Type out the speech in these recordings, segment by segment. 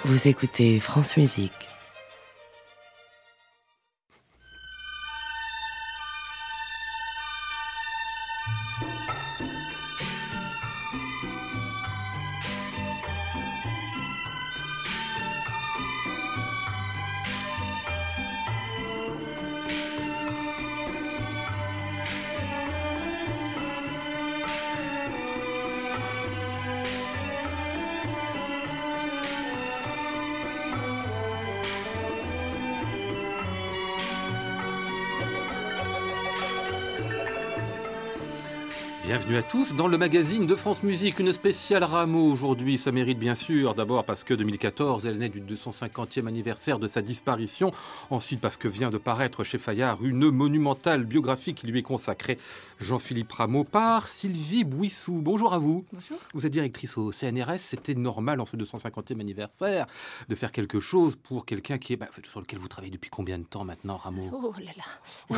Vous écoutez France Musique. Bienvenue à tous dans le magazine de France Musique, une spéciale Rameau aujourd'hui. Ça mérite bien sûr, d'abord parce que 2014 elle naît du 250e anniversaire de sa disparition, ensuite parce que vient de paraître chez Fayard une monumentale biographie qui lui est consacrée, Jean-Philippe Rameau, par Sylvie Bouissou. Bonjour à vous. Bonjour. Vous êtes directrice au CNRS, c'était normal en ce 250e anniversaire de faire quelque chose pour quelqu'un qui est, sur lequel vous travaillez depuis combien de temps maintenant, Rameau? Oh là là.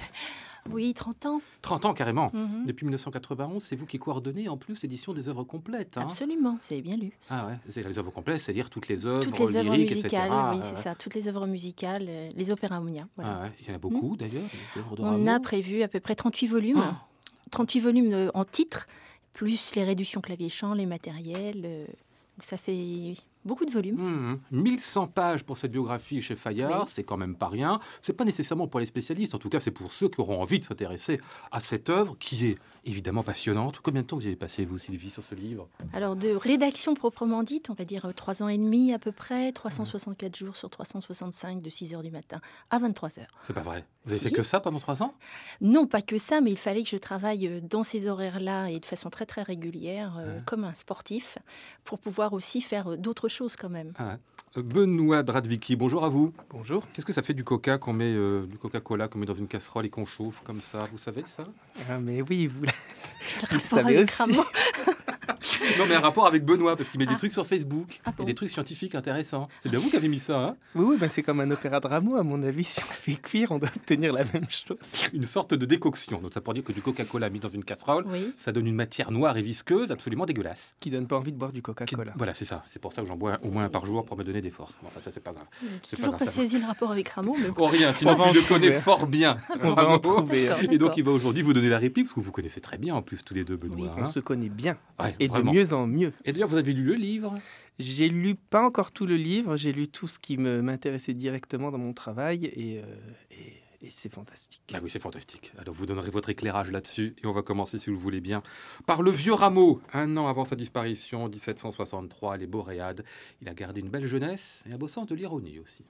Oui, 30 ans. 30 ans carrément. Mhm. Depuis 1991, c'est vous qui coordonnez en plus l'édition des œuvres complètes. Hein. Absolument, vous avez bien lu. Ah ouais, c'est les œuvres complètes, c'est-à-dire toutes les œuvres Toutes les œuvres lyriques, musicales, etc. oui, c'est ça. Toutes les œuvres musicales, les opéras Omnia. Voilà. Ah ouais, il y en a beaucoup d'ailleurs, des œuvres de On Rameau. a prévu à peu près 38 volumes. Oh 38 volumes en titres, plus les réductions clavier-chant, les matériels. Donc ça fait beaucoup de volumes. 1100 pages pour cette biographie chez Fayard, Oui. c'est quand même pas rien. C'est pas nécessairement pour les spécialistes, en tout cas c'est pour ceux qui auront envie de s'intéresser à cette œuvre qui est évidemment passionnante. Combien de temps vous y avez passé, vous, Sylvie, sur ce livre? Alors de rédaction proprement dite, on va dire 3 ans et demi à peu près, 364 jours sur 365, de 6h du matin à 23h. C'est pas vrai. Vous avez Si. fait que ça pendant 3 ans? Non, pas que ça, mais il fallait que je travaille dans ces horaires-là et de façon très très régulière, comme un sportif, pour pouvoir aussi faire d'autres choses quand même. Ah ouais. Benoît Dradvicki, bonjour à vous. Bonjour. Qu'est-ce que ça fait du coca qu'on met, du Coca-Cola qu'on met dans une casserole et qu'on chauffe comme ça? Vous savez ça? Ah, mais oui, vous Le le rapport savez avec aussi. Rameau. Non, mais un rapport avec Benoît, parce qu'il met des Ah. trucs sur Facebook, Ah et bon des trucs scientifiques intéressants. C'est bien vous qui avez mis ça, hein? Oui, c'est comme un opéra de Rameau, à mon avis. Si on le fait cuire, on doit obtenir la même chose. Une sorte de décoction. Donc ça pour dire que du Coca-Cola mis dans une casserole, Oui. ça donne une matière noire et visqueuse absolument dégueulasse. Qui donne pas envie de boire du Coca-Cola. Voilà, c'est ça. C'est pour ça que j'en bois au moins un par jour pour me donner des forces. Bon, enfin, ça, c'est pas grave. C'est Toujours pas ça va. saisi le rapport avec Rameau, mais bon. Oh, rien, sinon On va il en le connaît trouver. fort bien. On va en Rameau. trouver. D'accord. Et donc il va aujourd'hui vous donner la réplique, parce que vous connaissez très bien en plus tous les deux, Benoît. Oui, hein. On se connaît bien. Ouais, Et vraiment. de mieux en mieux. Et d'ailleurs, vous avez lu le livre? J'ai lu pas encore tout le livre. J'ai lu tout ce qui m'intéressait directement dans mon travail. Et c'est fantastique. Ah oui, c'est fantastique. Alors vous donnerez votre éclairage là-dessus et on va commencer, si vous le voulez bien, par le vieux Rameau. 1 an avant sa disparition, 1763, les Boréades. Il a gardé une belle jeunesse et un beau sens de l'ironie aussi.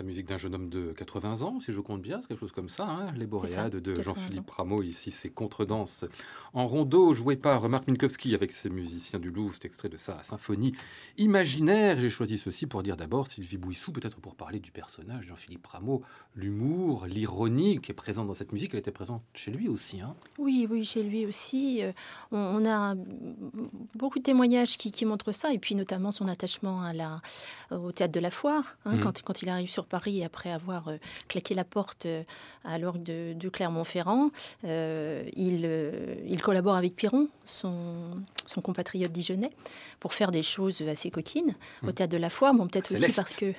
La musique d'un jeune homme de 80 ans, si je compte bien, quelque chose comme ça. Hein, les Boréades de Jean-Philippe Rameau, ici c'est Contredanse en rondeau, joué par Marc Minkowski avec ses musiciens du Louvre. C'est extrait de sa symphonie imaginaire. J'ai choisi ceci pour dire d'abord Sylvie Bouissou, peut-être pour parler du personnage Jean-Philippe Rameau, l'humour, l'ironie qui est présente dans cette musique. Elle était présente chez lui aussi. Hein. Oui, chez lui aussi. On a beaucoup de témoignages qui montrent ça, et puis notamment son attachement au théâtre de la Foire, quand il arrive sur Paris après avoir claqué la porte à l'orgue de Clermont-Ferrand. Il collabore avec Piron, son compatriote dijonnais, pour faire des choses assez coquines au théâtre de la Foire. Bon, peut-être aussi parce que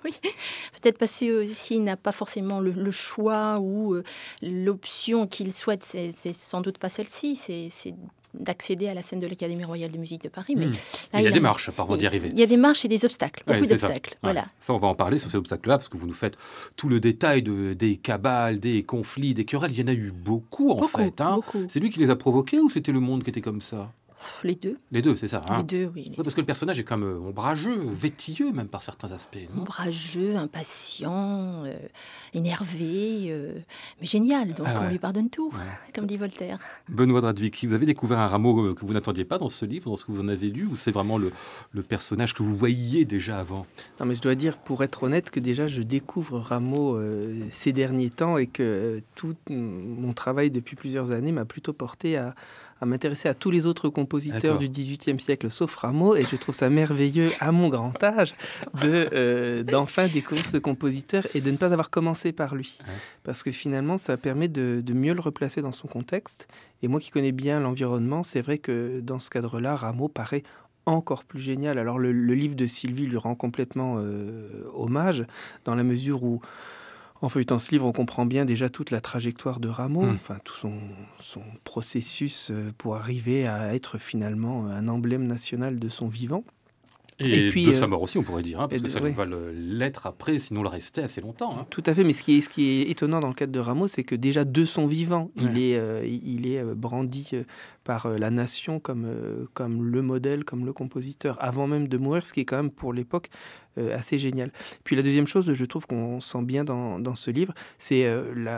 il n'a pas forcément le choix ou l'option qu'il souhaite. C'est sans doute pas celle-ci. C'est d'accéder à la scène de l'Académie royale de musique de Paris. Mais là, il y a des marches avant d'y arriver. Il y a des marches et des obstacles, beaucoup d'obstacles. Ça. Voilà. Ouais. Ça, on va en parler sur ces obstacles-là, parce que vous nous faites tout le détail des cabales, des conflits, des querelles. Il y en a eu beaucoup, en fait. Hein. Beaucoup. C'est lui qui les a provoqués ou c'était le monde qui était comme ça ? Les deux. Les deux, c'est ça. Hein. Les deux, oui. Ouais, parce que le personnage est comme ombrageux, vétilleux, même par certains aspects. Non ? Ombrageux, impatient, énervé, mais génial. Donc on lui pardonne tout, comme dit Voltaire. Benoît Dradvicki, vous avez découvert un Rameau que vous n'attendiez pas dans ce livre, dans ce que vous en avez lu, ou c'est vraiment le personnage que vous voyiez déjà avant ? Non, mais je dois dire, pour être honnête, que déjà je découvre Rameau ces derniers temps et que tout mon travail depuis plusieurs années m'a plutôt porté à m'intéresser à tous les autres compositeurs du XVIIIe siècle, sauf Rameau, et je trouve ça merveilleux, à mon grand âge, d'enfin découvrir ce compositeur et de ne pas avoir commencé par lui. Parce que finalement, ça permet de mieux le replacer dans son contexte. Et moi qui connais bien l'environnement, c'est vrai que dans ce cadre-là, Rameau paraît encore plus génial. Alors le livre de Sylvie lui rend complètement hommage, dans la mesure où en feuilletant ce livre, on comprend bien déjà toute la trajectoire de Rameau, enfin tout son processus pour arriver à être finalement un emblème national de son vivant. Et puis, de sa mort aussi, on pourrait dire, parce que ça va l'être après, sinon le restait assez longtemps. Hein. Tout à fait, mais ce qui est étonnant dans le cadre de Rameau, c'est que déjà de son vivant, il est brandi par la nation comme le modèle, comme le compositeur, avant même de mourir, ce qui est quand même pour l'époque assez génial. Puis la deuxième chose, je trouve qu'on sent bien dans ce livre, c'est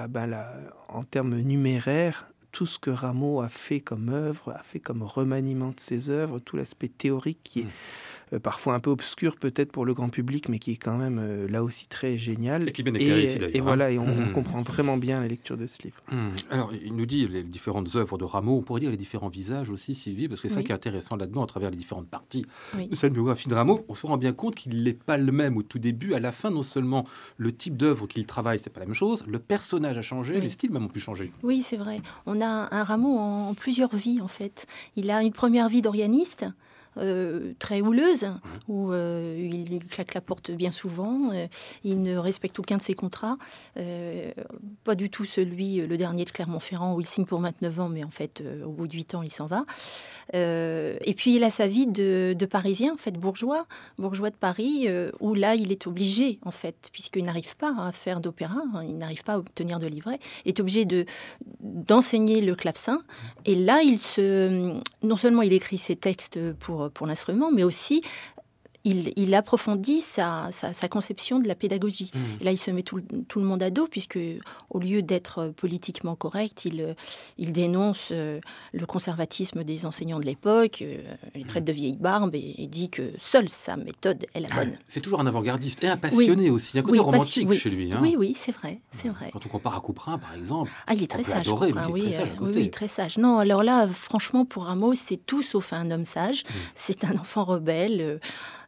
en termes numéraires, tout ce que Rameau a fait comme œuvre, a fait comme remaniement de ses œuvres, tout l'aspect théorique qui est parfois un peu obscur peut-être pour le grand public, mais qui est quand même là aussi très génial. Et qui est bien éclairé ici d'ailleurs. Et voilà, et on comprend vraiment bien la lecture de ce livre. Alors, il nous dit les différentes œuvres de Rameau, on pourrait dire les différents visages aussi, Sylvie, parce que c'est ça qui est intéressant là-dedans, à travers les différentes parties de cette biographie de Rameau. On se rend bien compte qu'il n'est pas le même au tout début. À la fin, non seulement le type d'œuvre qu'il travaille, c'est pas la même chose, le personnage a changé, les styles même ont pu changer. Oui, c'est vrai. On a un Rameau en plusieurs vies, en fait. Il a une première vie d'organiste, très houleuse, où il claque la porte bien souvent, il ne respecte aucun de ses contrats, pas du tout le dernier de Clermont-Ferrand, où il signe pour 29 ans, mais en fait, au bout de 8 ans, il s'en va. Et puis, il a sa vie de Parisien, en fait, bourgeois de Paris, où là, il est obligé, en fait, puisqu'il n'arrive pas à faire d'opéra, il n'arrive pas à obtenir de livret, il est obligé d'enseigner le clavecin, et là, non seulement il écrit ses textes pour l'instrument, mais aussi il approfondit sa conception de la pédagogie. Et là, il se met tout le monde à dos, puisque au lieu d'être politiquement correct, il dénonce le conservatisme des enseignants de l'époque, les traite de vieilles barbes, et dit que seule sa méthode est la bonne. C'est toujours un avant-gardiste et un passionné aussi. Il y a un côté romantique chez lui. Hein. Oui, c'est vrai. Quand on compare à Couperin, par exemple, il est très sage. Adorer, mais il est très sage à côté. Oui, très sage. Non, alors là, franchement, pour Rameau, c'est tout sauf un homme sage. C'est un enfant rebelle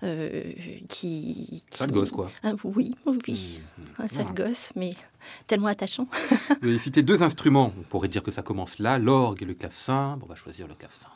qui... Sale gosse, quoi. Oui. Un sale gosse, mais tellement attachant. Vous avez cité 2 instruments. On pourrait dire que ça commence là, l'orgue et le clavecin. On va choisir le clavecin.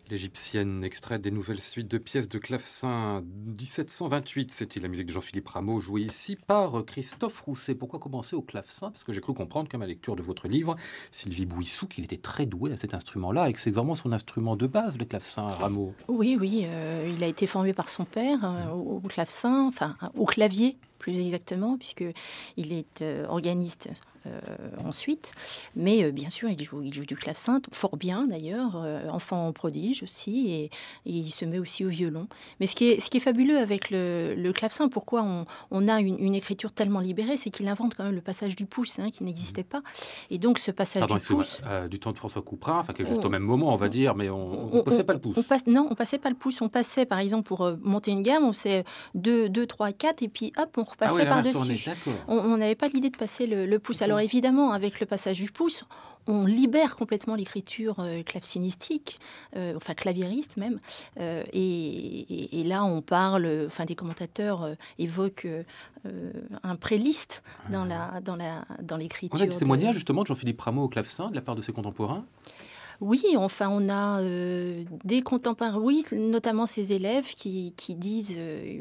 L'Égyptienne, extrait des nouvelles suites de pièces de clavecin 1728. C'était la musique de Jean-Philippe Rameau, jouée ici par Christophe Rousset. Pourquoi commencer au clavecin? Parce que j'ai cru comprendre, comme à la lecture de votre livre, Sylvie Bouissou, qu'il était très doué à cet instrument-là et que c'est vraiment son instrument de base, le clavecin, Rameau. Oui, il a été formé par son père au clavecin, enfin au clavier plus exactement, puisqu'il est organiste ensuite. Mais bien sûr, il joue du clavecin, fort bien d'ailleurs, enfant prodige aussi, et il se met aussi au violon. Mais ce qui est fabuleux avec le clavecin, pourquoi on a une écriture tellement libérée, c'est qu'il invente quand même le passage du pouce, qui n'existait pas. Et donc ce passage du pouce... du temps de François Couperin, enfin, qui est juste au même moment, on va dire, mais on ne passait pas le pouce. On passait pas le pouce. On passait, par exemple, pour monter une gamme, on faisait 2, 3, 4, et puis hop, on repassait par-dessus. On n'avait pas l'idée de passer le pouce. Alors évidemment, avec le passage du pouce, on libère complètement l'écriture clavecinistique, enfin claviériste même. Et là, on parle, enfin des commentateurs évoquent un préliste dans l'écriture. On a des témoignages justement de Jean-Philippe Rameau au clavecin de la part de ses contemporains. Oui, enfin, on a des contemporains, oui, notamment ses élèves qui disent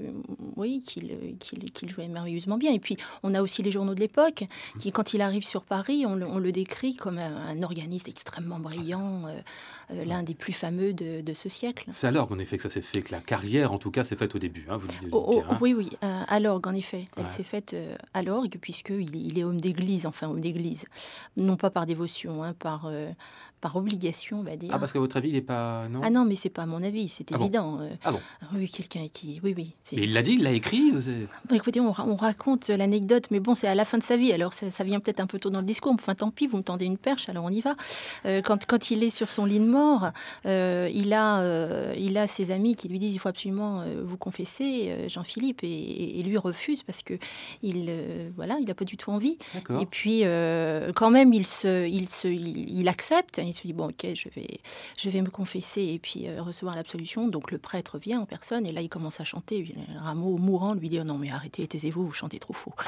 qu'il jouait merveilleusement bien. Et puis, on a aussi les journaux de l'époque qui, quand il arrive sur Paris, on le décrit comme un organiste extrêmement brillant, l'un des plus fameux de ce siècle. C'est à l'orgue, en effet, que ça s'est fait, que la carrière, en tout cas, s'est faite au début. Vous dites, Oui, à l'orgue, en effet. Elle s'est faite à l'orgue, puisqu'il est homme d'église, non pas par dévotion, par obligation, on va dire. Ah, parce qu'à votre avis, il n'est pas... Non, ah non, mais c'est pas à mon avis, c'est évident. Bon oui, quelqu'un qui... Oui. Mais il l'a dit, il l'a écrit Écoutez, on raconte l'anecdote, mais bon, c'est à la fin de sa vie, alors ça vient peut-être un peu tôt dans le discours, enfin tant pis, vous me tendez une perche, alors on y va. Quand il est sur son lit de mort, il a ses amis qui lui disent, il faut absolument vous confesser, Jean-Philippe, et lui refuse parce que il a pas du tout envie. D'accord. Et puis, quand même, il accepte. Il se dit, bon, ok, je vais me confesser et puis recevoir l'absolution. Donc le prêtre vient en personne et là, il commence à chanter. Rameau, mourant, lui dit, oh, non, mais arrêtez, taisez-vous, vous chantez trop faux.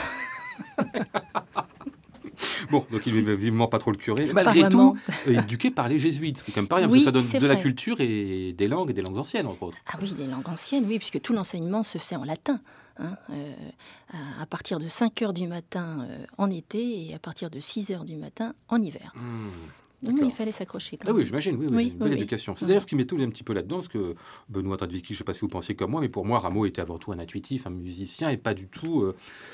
Bon, donc il n'est visiblement pas trop le curé. Malgré tout, éduqué par les jésuites, ce qui est quand même pas rien, parce que ça donne de la culture et des langues anciennes, entre autres. Ah oui, des langues anciennes, oui, puisque tout l'enseignement se faisait en latin. À partir de 5 heures du matin en été et à partir de 6 heures du matin en hiver. Il fallait s'accrocher. Oui, j'imagine, une belle éducation. C'est d'ailleurs ce qui m'étonne un petit peu là-dedans, parce que Benoît Tradvicki, je ne sais pas si vous pensiez comme moi, mais pour moi, Rameau était avant tout un intuitif, un musicien, et pas du tout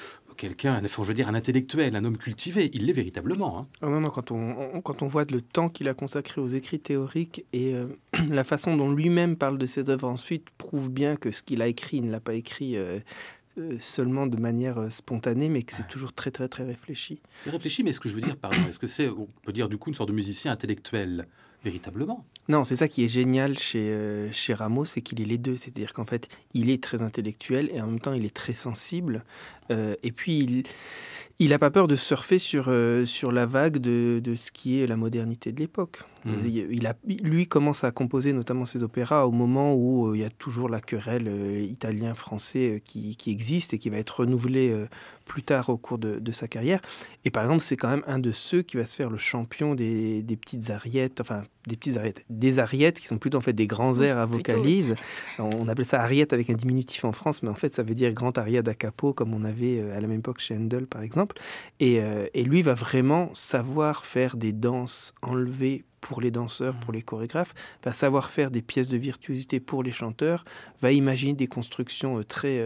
un intellectuel, un homme cultivé. Il l'est véritablement. Non, quand on voit le temps qu'il a consacré aux écrits théoriques et la façon dont lui-même parle de ses œuvres ensuite prouve bien que ce qu'il a écrit, il ne l'a pas écrit... seulement de manière spontanée, mais que c'est toujours très, très, très réfléchi. C'est réfléchi, mais ce que je veux dire, est-ce que c'est, on peut dire du coup, une sorte de musicien intellectuel, véritablement? Non, c'est ça qui est génial chez Rameau, c'est qu'il est les deux. C'est-à-dire qu'en fait, il est très intellectuel et en même temps, il est très sensible. Et puis, il n'a pas peur de surfer sur la vague de ce qui est la modernité de l'époque. Lui commence à composer notamment ses opéras au moment où il y a toujours la querelle italien-français qui existe et qui va être renouvelée plus tard au cours de sa carrière. Et par exemple, c'est quand même un de ceux qui va se faire le champion des petites ariettes, des ariettes qui sont plutôt en fait des grands airs à vocalise. On appelle ça ariette avec un diminutif en France, mais en fait ça veut dire grand aria da capo, comme on avait à la même époque chez Handel par exemple. Et lui va vraiment savoir faire des danses enlevées pour les danseurs, pour les chorégraphes, va savoir faire des pièces de virtuosité pour les chanteurs, va imaginer des constructions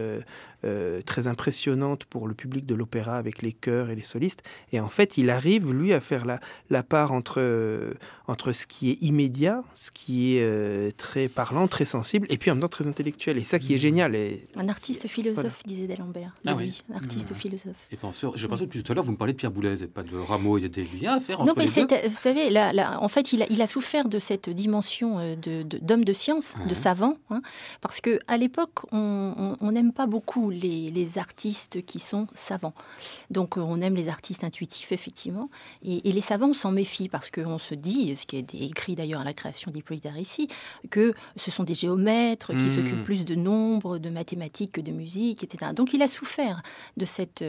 très impressionnantes pour le public de l'opéra avec les chœurs et les solistes. Et en fait, il arrive, lui, à faire la part entre ce qui est immédiat, ce qui est très parlant, très sensible, et puis en même temps très intellectuel. Et ça qui est génial. Un artiste philosophe, disait d'D'Alembert. Oui, un artiste philosophe. Et penseur. Je pensais depuis tout à l'heure, vous me parlez de Pierre Boulez et pas de Rameau. Il y a des liens à faire entre les deux. Non, mais vous savez, en fait, il a souffert de cette dimension d'homme de science, de savant, parce qu'à l'époque, on n'aime pas beaucoup les artistes qui sont savants. Donc, on aime les artistes intuitifs, effectivement. Et les savants, on s'en méfie, parce qu'on se dit, ce qui est écrit d'ailleurs à la création d'Hippolyte Aricie, que ce sont des géomètres qui s'occupent plus de nombres, de mathématiques que de musique, etc. Donc, il a souffert de cette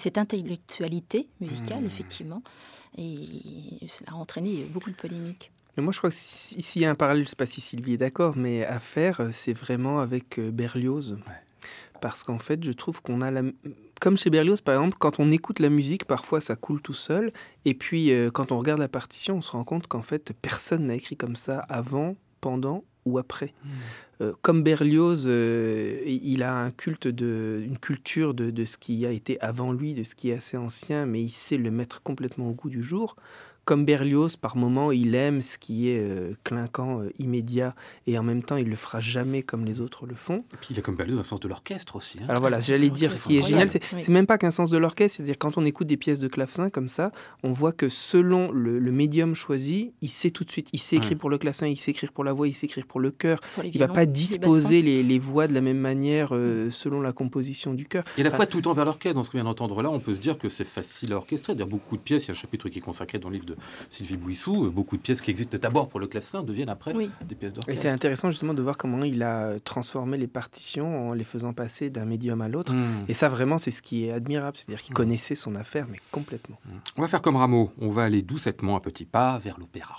intellectualité musicale, effectivement. Et cela a entraîné beaucoup de polémiques. Mais moi, je crois que s'il y a un parallèle, je ne sais pas si Sylvie est d'accord, mais à faire, c'est vraiment avec Berlioz. Ouais. Parce qu'en fait, je trouve qu'on a comme chez Berlioz, par exemple, quand on écoute la musique, parfois ça coule tout seul. Et puis, quand on regarde la partition, on se rend compte qu'en fait, personne n'a écrit comme ça avant, pendant ou après. Comme Berlioz, il a un culte une culture de ce qui a été avant lui, de ce qui est assez ancien, mais il sait le mettre complètement au goût du jour. Comme Berlioz, par moments, il aime ce qui est clinquant, immédiat, et en même temps, il le fera jamais comme les autres le font. Et puis il a comme Berlioz un sens de l'orchestre aussi. Hein. Alors voilà, j'allais dire, ce qui est génial, c'est même pas qu'un sens de l'orchestre, c'est-à-dire quand on écoute des pièces de clavecin comme ça, on voit que selon le médium choisi, il sait tout de suite, il sait écrire pour le clavecin, il sait écrire pour la voix, il sait écrire pour le chœur, il va pas disposer les voix de la même manière selon la composition du chœur. Et à la fois tout le temps vers l'orchestre, dans ce qu'on vient d'entendre là, on peut se dire que c'est facile à orchestrer. Il y a beaucoup de pièces, il y a un chapitre qui est consacré dans le livre de Sylvie Bouissou, beaucoup de pièces qui existent d'abord pour le clavecin deviennent après des pièces d'orchestre. Et c'est intéressant justement de voir comment il a transformé les partitions en les faisant passer d'un médium à l'autre. Et ça vraiment c'est ce qui est admirable, c'est-à-dire qu'il connaissait son affaire mais complètement. On va faire comme Rameau, on va aller doucettement à petits pas vers l'opéra.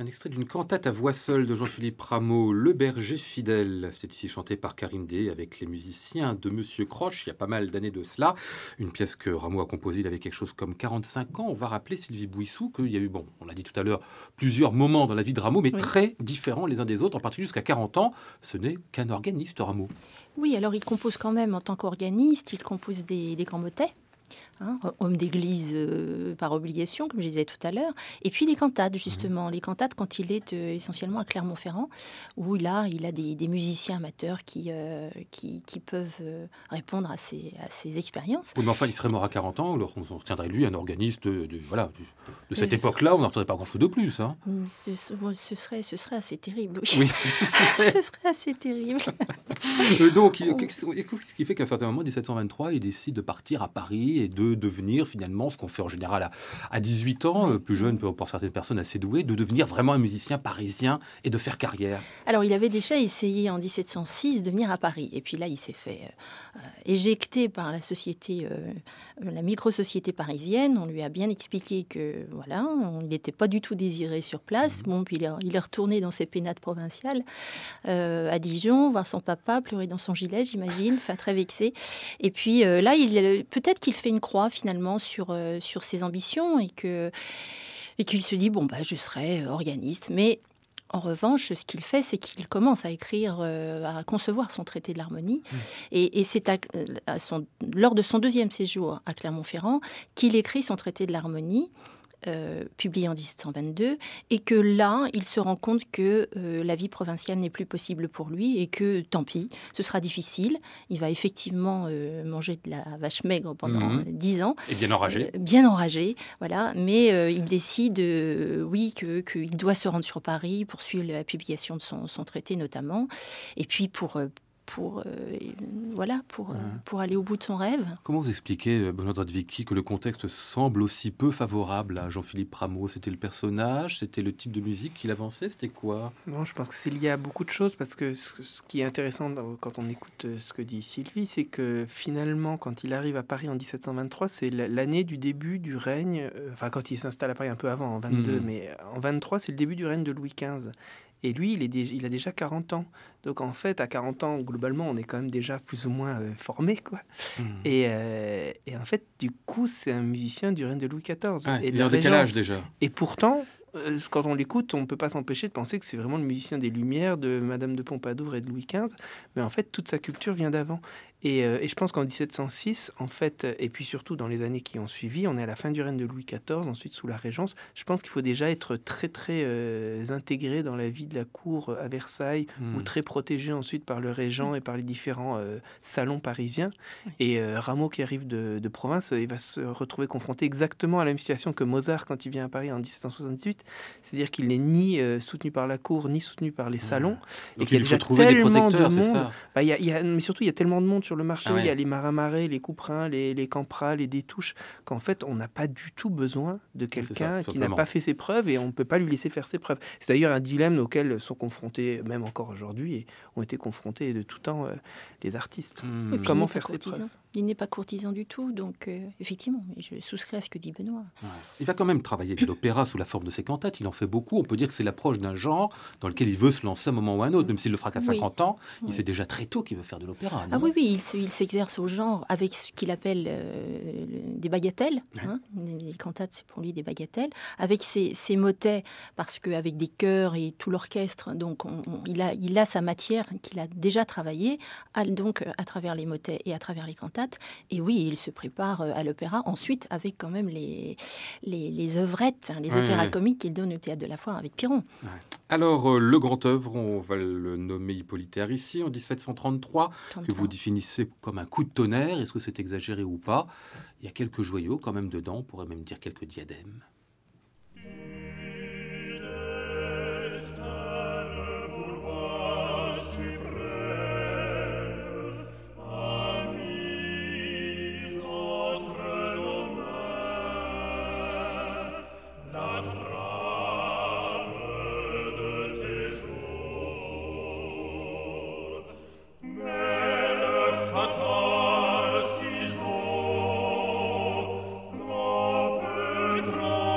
extrait d'une cantate à voix seule de Jean-Philippe Rameau, Le berger fidèle. C'est ici chanté par Karine Day avec les musiciens de Monsieur Croche, il y a pas mal d'années de cela. Une pièce que Rameau a composée, il avait quelque chose comme 45 ans. On va rappeler, Sylvie Bouissou, qu'il y a eu, on l'a dit tout à l'heure, plusieurs moments dans la vie de Rameau, mais très différents les uns des autres, en particulier jusqu'à 40 ans. Ce n'est qu'un organiste, Rameau. Oui, alors il compose quand même en tant qu'organiste, il compose des grands motets. Homme d'église par obligation, comme je disais tout à l'heure, et puis les cantates, justement. Les cantates, quand il est essentiellement à Clermont-Ferrand, où il a des musiciens amateurs qui peuvent répondre à ces expériences. Oui, mais enfin, il serait mort à 40 ans, on retiendrait lui un organiste de cette époque-là, on n'entendrait pas grand-chose de plus. Hein. Ce serait assez terrible, oui. Oui. Ce serait assez terrible. Donc, ce qui fait qu'à un certain moment, en 1723, il décide de partir à Paris et de devenir finalement ce qu'on fait en général à 18 ans, plus jeune pour certaines personnes assez douées, de devenir vraiment un musicien parisien et de faire carrière. Alors, il avait déjà essayé en 1706 de venir à Paris. Et puis là, il s'est fait éjecter par la société, la micro-société parisienne. On lui a bien expliqué que, voilà, il n'était pas du tout désiré sur place. Bon, puis il est retourné dans ses pénates provinciales à Dijon, voir son papa, pleurer dans son gilet, j'imagine, enfin très vexé. Et puis là, peut-être qu'il fait une croix finalement sur ses ambitions et qu'il se dit je serai organiste. Mais en revanche, ce qu'il fait, c'est qu'il commence à écrire, à concevoir son traité de l'harmonie. Et c'est lors de son deuxième séjour à Clermont-Ferrand qu'il écrit son traité de l'harmonie, publié en 1722, et que là, il se rend compte que la vie provinciale n'est plus possible pour lui et que, tant pis, ce sera difficile. Il va effectivement manger de la vache maigre pendant 10 ans. Et bien enragé. Bien enragé, voilà. Mais il décide, qu'il doit se rendre sur Paris pour suivre la publication de son traité, notamment. Et puis pour aller au bout de son rêve. Comment vous expliquez, Benoît Dradvicki, que le contexte semble aussi peu favorable à Jean-Philippe Rameau? C'était le personnage, c'était le type de musique qu'il avançait, c'était quoi? Non, je pense que c'est lié à beaucoup de choses, parce que ce qui est intéressant quand on écoute ce que dit Sylvie, c'est que finalement, quand il arrive à Paris en 1723, c'est l'année du début du règne, quand il s'installe à Paris un peu avant, en 22, mais en 23, c'est le début du règne de Louis XV. Et lui, il a déjà 40 ans. Donc en fait, à 40 ans, globalement, on est quand même déjà plus ou moins formé, quoi. Et en fait, du coup, c'est un musicien du règne de Louis XIV. Et il est en décalage déjà. Et pourtant, quand on l'écoute, on ne peut pas s'empêcher de penser que c'est vraiment le musicien des Lumières, de Madame de Pompadour et de Louis XV. Mais en fait, toute sa culture vient d'avant. Et je pense qu'en 1706, en fait, et puis surtout dans les années qui ont suivi, on est à la fin du règne de Louis XIV, ensuite sous la Régence. Je pense qu'il faut déjà être très, très intégré dans la vie de la cour à Versailles, ou très protégé ensuite par le régent et par les différents salons parisiens. Et Rameau, qui arrive de province, il va se retrouver confronté exactement à la même situation que Mozart quand il vient à Paris en 1778. C'est-à-dire qu'il n'est ni soutenu par la cour, ni soutenu par les salons. Donc et qu'il y a déjà tellement de monde. Mais surtout, il y a tellement de monde sur le marché. Il y a les Marin-Marais, les Couperins, les Campras, les Détouches, qu'en fait, on n'a pas du tout besoin de quelqu'un qui n'a pas fait ses preuves, et on ne peut pas lui laisser faire ses preuves. C'est d'ailleurs un dilemme auquel sont confrontés, même encore aujourd'hui, et ont été confrontés de tout temps les artistes. Comment faire ses preuves? Il n'est pas courtisan du tout, donc effectivement, je souscris à ce que dit Benoît. Ouais. Il va quand même travailler de l'opéra sous la forme de ses cantates, il en fait beaucoup. On peut dire que c'est l'approche d'un genre dans lequel il veut se lancer à un moment ou à un autre, même s'il le fera qu'à 50 ans, il sait déjà très tôt qu'il veut faire de l'opéra. Ah oui, il s'exerce au genre avec ce qu'il appelle des bagatelles. Les cantates, c'est pour lui des bagatelles. Avec ses motets, parce qu'avec des chœurs et tout l'orchestre, donc il a sa matière qu'il a déjà travaillée, donc à travers les motets et à travers les cantates. Et oui, il se prépare à l'opéra, ensuite avec quand même les œuvrettes, les opéras comiques qu'il donne au Théâtre de la Foire avec Piron. Ouais. Alors, le grand œuvre, on va le nommer Hippolyte ici, en 1733, que vous définissez comme un coup de tonnerre. Est-ce que c'est exagéré ou pas? Il y a quelques joyaux quand même dedans, on pourrait même dire quelques diadèmes. Fatal ciseau, no peut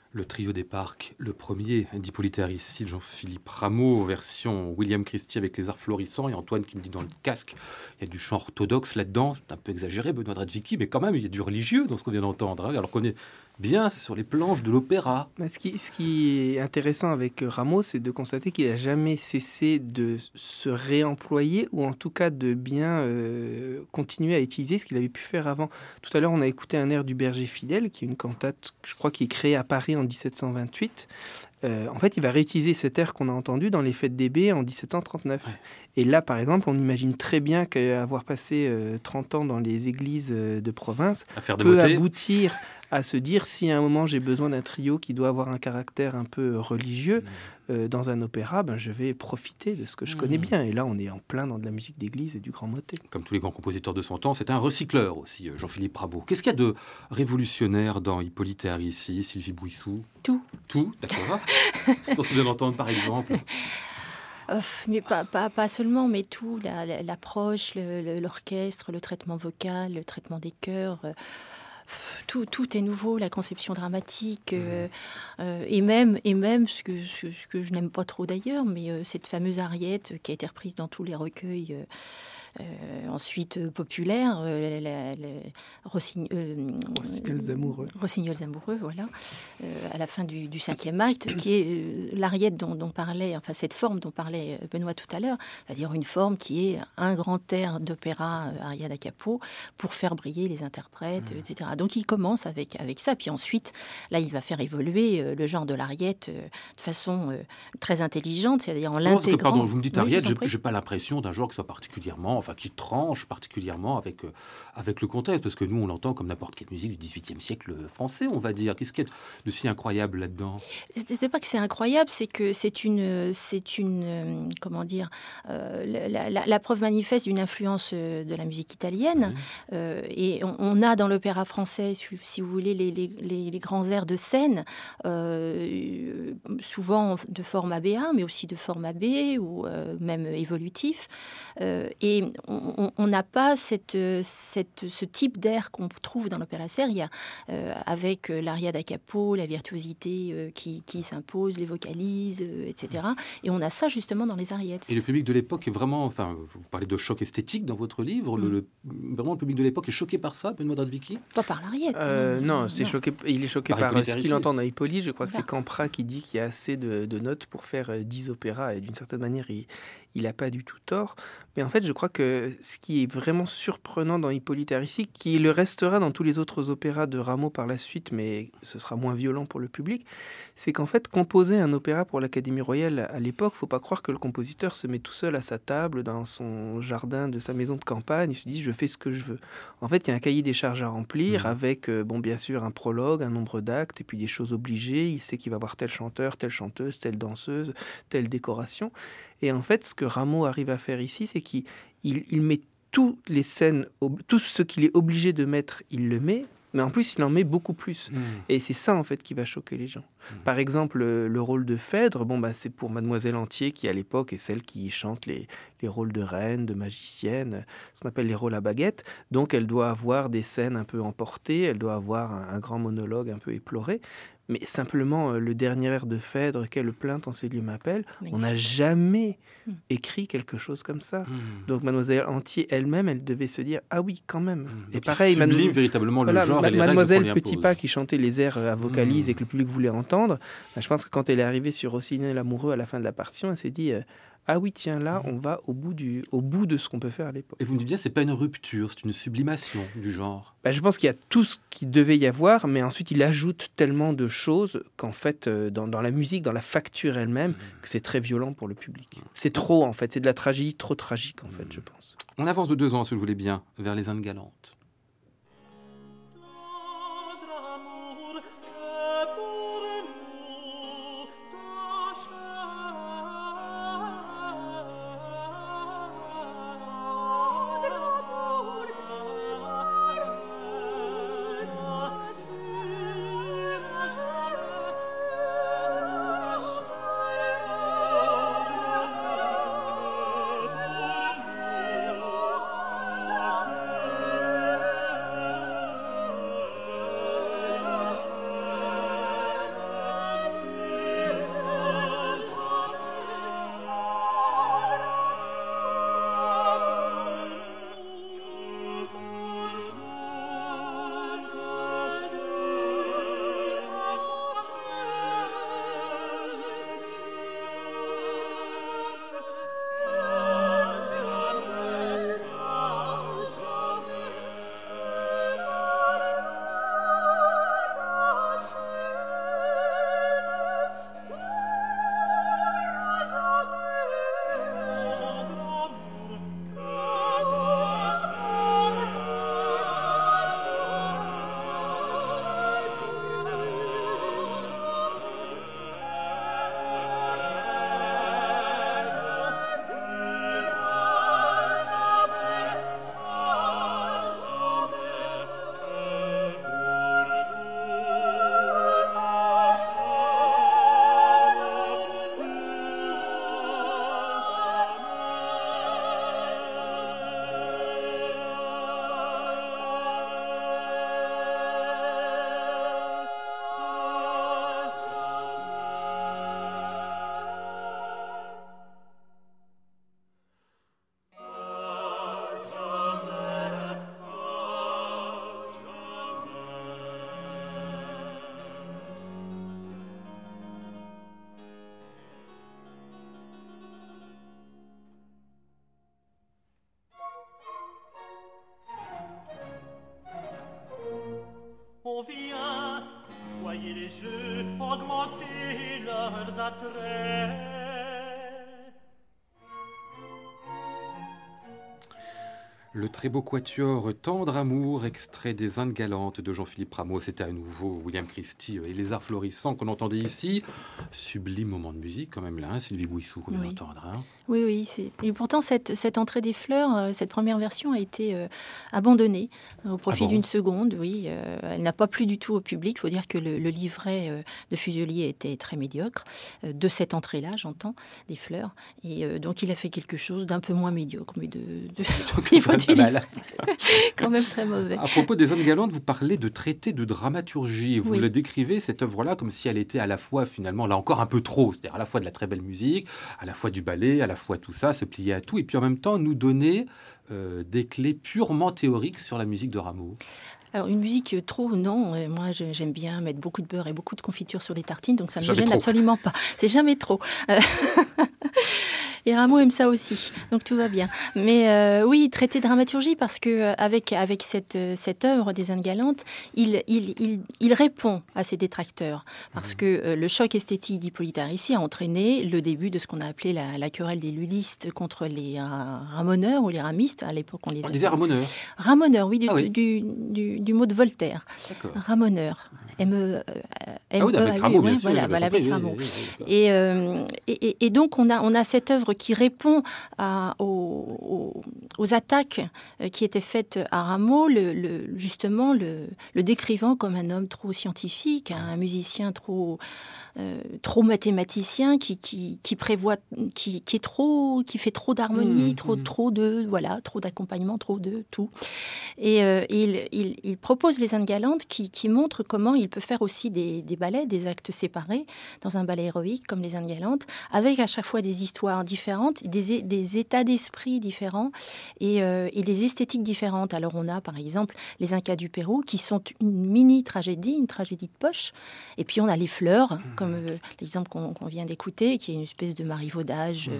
Le trio des parcs, le premier d'Hippolyte Aricie, Jean-Philippe Rameau, version William Christie avec les arts florissants, et Antoine qui me dit dans le casque, il y a du chant orthodoxe là-dedans, c'est un peu exagéré, Benoît Radvicki, mais quand même il y a du religieux dans ce qu'on vient d'entendre, hein, alors qu'on est bien sur les planches de l'opéra. Ce qui est intéressant avec Rameau, c'est de constater qu'il n'a jamais cessé de se réemployer, ou en tout cas de bien continuer à utiliser ce qu'il avait pu faire avant. Tout à l'heure, on a écouté un air du Berger fidèle, qui est une cantate, je crois, qui est créée à Paris en 1728. En fait, il va réutiliser cet air qu'on a entendu dans les fêtes des baies en 1739. Ouais. Et là, par exemple, on imagine très bien qu'avoir passé 30 ans dans les églises de province peut aboutir à se dire, si à un moment j'ai besoin d'un trio qui doit avoir un caractère un peu religieux dans un opéra, je vais profiter de ce que je connais bien. Et là, on est en plein dans de la musique d'église et du grand motet. Comme tous les grands compositeurs de son temps, c'est un recycleur aussi, Jean-Philippe Rameau. Qu'est-ce qu'il y a de révolutionnaire dans Hippolyte Aricie, Sylvie Bouissou ? Tout, d'accord. Dans ce que vous venez d'entendre, par exemple. Mais pas seulement, mais tout, l'approche, l'orchestre, le traitement vocal, le traitement des chœurs... Tout est nouveau, la conception dramatique, et même ce que je n'aime pas trop d'ailleurs, mais cette fameuse ariette qui a été reprise dans tous les recueils ensuite populaires, Rossignols amoureux, voilà, à la fin du 5e acte, qui est l'ariette dont parlait, enfin cette forme dont parlait Benoît tout à l'heure, c'est-à-dire une forme qui est un grand air d'opéra aria da capo pour faire briller les interprètes, etc. Donc il commence avec ça, puis ensuite, là, il va faire évoluer le genre de l'ariette de façon très intelligente, c'est-à-dire en l'intégrant. Pardon, vous me dites ariette, j'ai pas l'impression d'un genre qui soit particulièrement, qui tranche particulièrement avec le contexte, parce que nous, on l'entend comme n'importe quelle musique du XVIIIe siècle français, on va dire. Qu'est-ce qu'il y a de si incroyable là-dedans ? C'est pas que c'est incroyable, c'est que c'est une comment dire, la preuve manifeste d'une influence de la musique italienne, et on a dans l'opéra français, si vous voulez, les grands airs de scène, souvent de forme ABA, mais aussi de forme AB, ou même évolutif, et on n'a pas ce type d'air qu'on trouve dans l'opéra seria, avec l'aria da capo, la virtuosité qui s'impose, les vocalises, etc. Et on a ça justement dans les ariettes. Et le public de l'époque est vraiment, vous parlez de choc esthétique dans votre livre, vraiment le public de l'époque est choqué par ça, Benoît Radvicki ? Pas par l'ariette. Non, il est choqué par ce qu'il entend dans Hippolyte. Je crois que c'est Campra qui dit qu'il y a assez de notes pour faire 10 opéras, et d'une certaine manière, il n'a pas du tout tort. Mais en fait, je crois que ce qui est vraiment surprenant dans Hippolyte Aricie, qui le restera dans tous les autres opéras de Rameau par la suite, mais ce sera moins violent pour le public, c'est qu'en fait, composer un opéra pour l'Académie royale à l'époque, faut pas croire que le compositeur se met tout seul à sa table, dans son jardin de sa maison de campagne, il se dit « je fais ce que je veux ». En fait, il y a un cahier des charges à remplir, avec, bien sûr, un prologue, un nombre d'actes, et puis des choses obligées. Il sait qu'il va avoir tel chanteur, telle chanteuse, telle danseuse, telle décoration. Et en fait, ce que Rameau arrive à faire ici, c'est qu'il met toutes les scènes, tout ce qu'il est obligé de mettre, il le met, mais en plus, il en met beaucoup plus. Et c'est ça, en fait, qui va choquer les gens. Par exemple, le rôle de Phèdre, c'est pour Mademoiselle Antier, qui, à l'époque, est celle qui chante les rôles de reine, de magicienne, ce qu'on appelle les rôles à baguette. Donc, elle doit avoir des scènes un peu emportées, elle doit avoir un grand monologue un peu éploré. Mais simplement, le dernier air de Phèdre, « Quelle plainte en ces lieux m'appelle », on n'a jamais écrit quelque chose comme ça. Donc, Mademoiselle Antier elle-même, elle devait se dire « Ah oui, quand même ». Et pareil, sublime véritablement le genre et les Mademoiselle Petitpas qui chantait les airs à vocalise et que le public voulait entendre, je pense que quand elle est arrivée sur Rossignol l'amoureux à la fin de la partition, elle s'est dit ah oui, tiens, là, on va au bout de ce qu'on peut faire à l'époque. Et vous me dites bien, c'est pas une rupture, c'est une sublimation du genre. Je pense qu'il y a tout ce qu'il devait y avoir, mais ensuite, il ajoute tellement de choses qu'en fait, dans la musique, dans la facture elle-même, que c'est très violent pour le public. C'est trop, en fait. C'est de la tragédie trop tragique, en fait, je pense. On avance de 2 ans, si vous voulez bien, vers les Indes galantes. jeux, augmenter leurs attraits. Le très beau quatuor Tendre Amour, extrait des Indes galantes de Jean-Philippe Rameau. C'était à nouveau William Christie et les arts florissants qu'on entendait ici. Sublime moment de musique quand même là, hein, Sylvie Bouissou, qu'on vient d'entendre. Hein. Oui. Et pourtant, cette entrée des fleurs, cette première version a été abandonnée au profit d'une seconde. Oui, elle n'a pas plu du tout au public. Il faut dire que le livret de Fuselier était très médiocre, de cette entrée-là, j'entends, des fleurs. Et donc, il a fait quelque chose d'un peu moins médiocre, mais de niveau du livre, quand même très mauvais. À propos des Indes galantes, vous parlez de traité de dramaturgie. Vous Oui. le décrivez, cette œuvre-là, comme si elle était à la fois, finalement, là encore un peu trop. C'est-à-dire à la fois de la très belle musique, à la fois du ballet, à la fois tout ça, se plier à tout, et puis en même temps nous donner des clés purement théoriques sur la musique de Rameau. Alors, une musique trop, non. Moi, j'aime bien mettre beaucoup de beurre et beaucoup de confiture sur les tartines, donc ça ne me gêne absolument pas. C'est jamais trop. Et Rameau aime ça aussi, donc tout va bien. Mais oui, traité de dramaturgie, parce que avec cette œuvre des Indes galantes, il répond à ses détracteurs. Parce que le choc esthétique d'Hippolyte Aricie a entraîné le début de ce qu'on a appelé la querelle des ludistes contre les ramoneurs ou les ramistes. À l'époque, on disait ramoneurs. Ramoneurs, oui, du mot de Voltaire. D'accord. Ramoneur. Avec Rameau, bien sûr. Voilà, avec Rameau. Et donc, on a cette œuvre qui répond aux attaques qui étaient faites à Rameau, justement le décrivant comme un homme trop scientifique, un musicien trop mathématicien, qui prévoit, qui fait trop d'harmonie, trop d'accompagnement, trop de tout. Et il propose les Indes galantes qui montrent comment il peut faire aussi des ballets, des actes séparés dans un ballet héroïque comme les Indes galantes, avec à chaque fois des histoires différentes, des états d'esprit différents et des esthétiques différentes. Alors on a par exemple les Incas du Pérou qui sont une mini-tragédie, une tragédie de poche, et puis on a les fleurs, comme l'exemple qu'on vient d'écouter, qui est une espèce de marivaudage.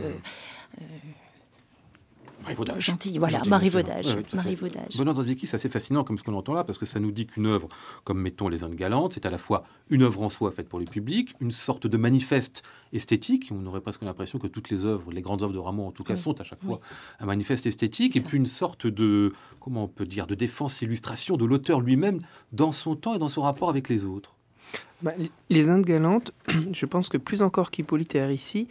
Marivaudage. Gentil, voilà, marivaudage. Benoît Drandicky, c'est assez fascinant comme ce qu'on entend là, parce que ça nous dit qu'une œuvre, comme mettons les Indes galantes, c'est à la fois une œuvre en soi faite pour le public, une sorte de manifeste esthétique. On aurait presque l'impression que toutes les œuvres, les grandes œuvres de Rameau en tout cas, sont à chaque fois un manifeste esthétique, et puis une sorte de, comment on peut dire, de défense, illustration de l'auteur lui-même dans son temps et dans son rapport avec les autres. Les Indes galantes, je pense que plus encore qu'Hippolyte Aricie,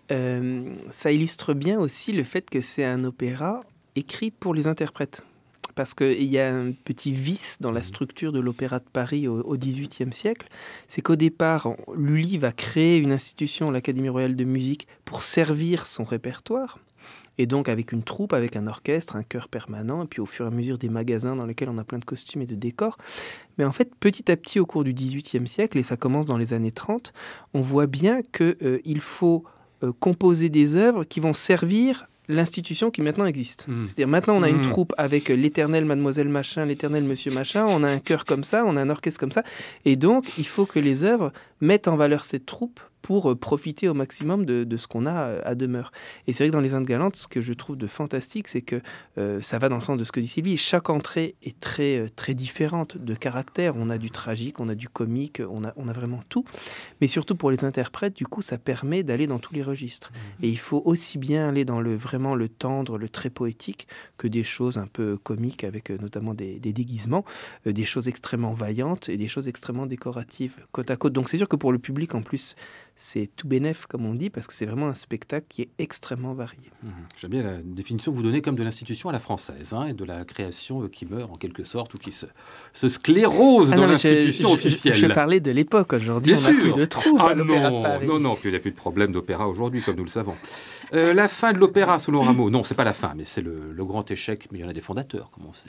ça illustre bien aussi le fait que c'est un opéra écrit pour les interprètes. Parce qu'il y a un petit vice dans la structure de l'Opéra de Paris au XVIIIe siècle, c'est qu'au départ, Lully va créer une institution, l'Académie royale de musique, pour servir son répertoire. Et donc avec une troupe, avec un orchestre, un chœur permanent, et puis au fur et à mesure des magasins dans lesquels on a plein de costumes et de décors. Mais en fait, petit à petit, au cours du XVIIIe siècle, et ça commence dans les années 30, on voit bien qu'il faut composer des œuvres qui vont servir l'institution qui maintenant existe. C'est-à-dire maintenant on a une troupe avec l'éternel mademoiselle machin, l'éternel monsieur machin, on a un chœur comme ça, on a un orchestre comme ça, et donc il faut que les œuvres mettent en valeur cette troupe pour profiter au maximum de ce qu'on a à demeure. Et c'est vrai que dans les Indes galantes, ce que je trouve de fantastique, c'est que ça va dans le sens de ce que dit Sylvie. Chaque entrée est très, très différente de caractère. On a du tragique, on a du comique, on a vraiment tout. Mais surtout pour les interprètes, du coup, ça permet d'aller dans tous les registres. Et il faut aussi bien aller dans vraiment le tendre, le très poétique, que des choses un peu comiques, avec notamment des déguisements, des choses extrêmement vaillantes et des choses extrêmement décoratives, côte à côte. Donc c'est sûr que pour le public, en plus, c'est tout bénef, comme on dit, parce que c'est vraiment un spectacle qui est extrêmement varié. J'aime bien la définition que vous donnez comme de l'institution à la française, et de la création qui meurt en quelque sorte, ou qui se sclérose dans l'institution officielle. Je parlais de l'époque. Aujourd'hui, on n'a plus de trous à l'Opéra de Paris. Non, puis il n'y a plus de problème d'opéra aujourd'hui, comme nous le savons. La fin de l'opéra, selon Rameau, non, c'est pas la fin, mais c'est le grand échec, mais il y en a des fondateurs, comme on sait.